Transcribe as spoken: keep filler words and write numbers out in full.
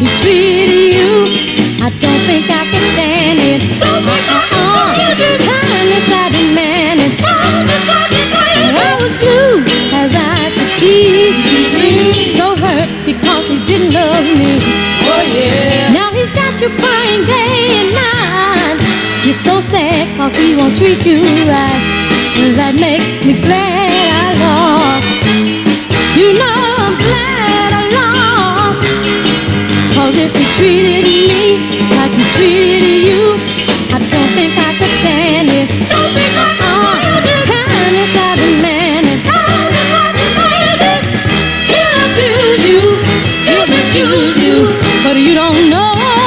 he treated you, I don't think I can stand it. Uh-uh, kindness I demanded. I was blue as I could be, so hurt because he didn't love me. Oh yeah. Now he's got you crying day and night. You're so sad cause he won't treat you right. That makes me glad I lost. You know I'm glad I lost. Cause if he treated me like he treated you, I don't think I could stand it. Uh-uh, kindness I demanded. He'll abuse you, he'll misuse you, but you don't know